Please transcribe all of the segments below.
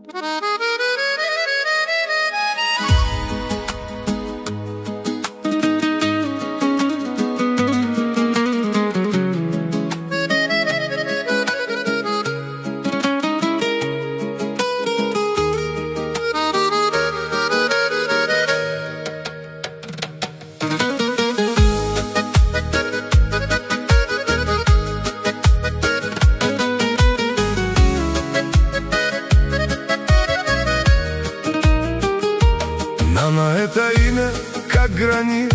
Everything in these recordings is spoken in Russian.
Нана, это имя, как гранит,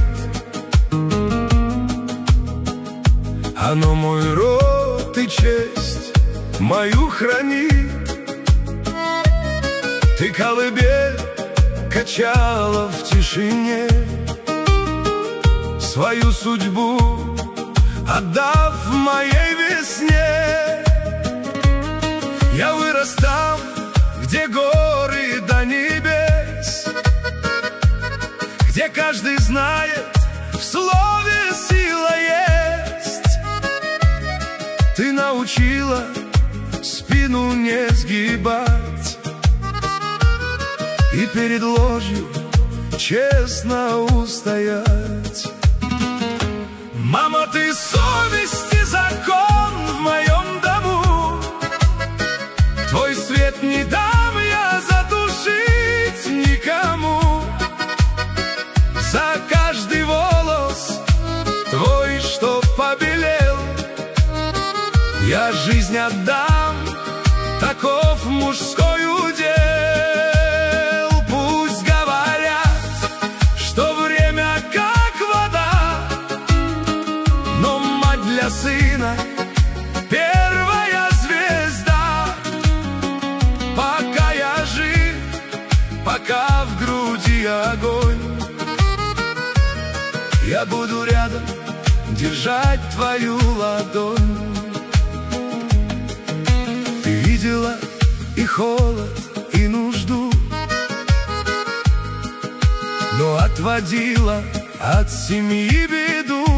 оно мой род и честь мою хранит. Ты колыбель качала в тишине, свою судьбу отдав моей весне. Я вырос там, где горы до небес, где каждый знает, в слове сила есть. Ты научила спину не сгибать и перед ложью честно устоять. Мама, ты совесть и закон в моем дому, твой свет не дам я затушить никому. За каждый волос твой, что побелел, я жизнь отдам, таков мужской удел. Пусть говорят, что время как вода, но мать для сына первая звезда. Пока я жив, пока в груди огонь, я буду рядом держать твою ладонь. Ты видела и холод, и нужду, но отводила от семьи беду.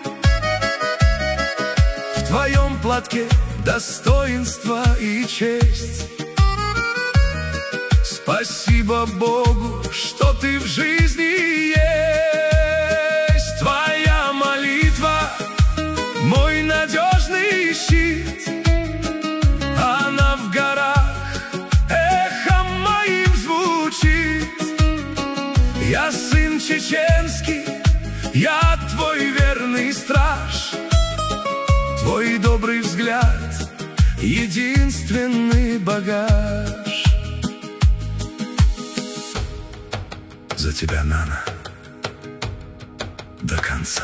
В твоем платке достоинство и честь. Спасибо Богу, что ты в жизни есть. Твоя молитва — мой надежный щит, она в горах эхом моим звучит. Я сын чеченский, я твой верный страж, твой добрый взгляд — единственный багаж. За тебя, Нана, до конца.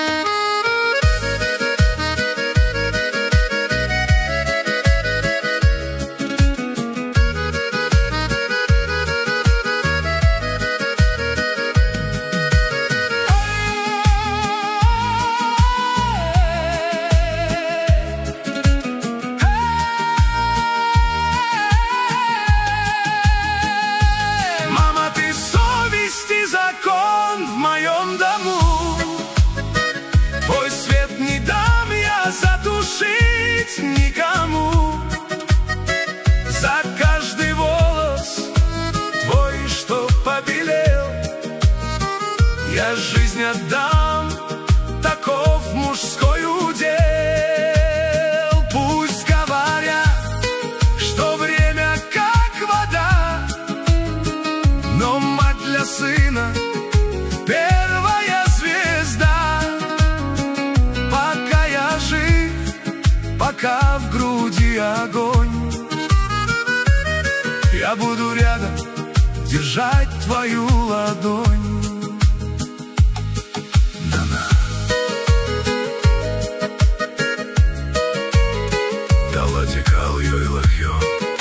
Закон в моем дому, твой свет не дам я затушить никому. За каждый волос твой, что побелел, я жизнь отдам, таков мужской удел. Пусть говорят, что время как вода, но мать для сына первая звезда. Пока я жив, пока в груди огонь, я буду рядом держать твою ладонь. Нана, Даладикал Йой Лахьо.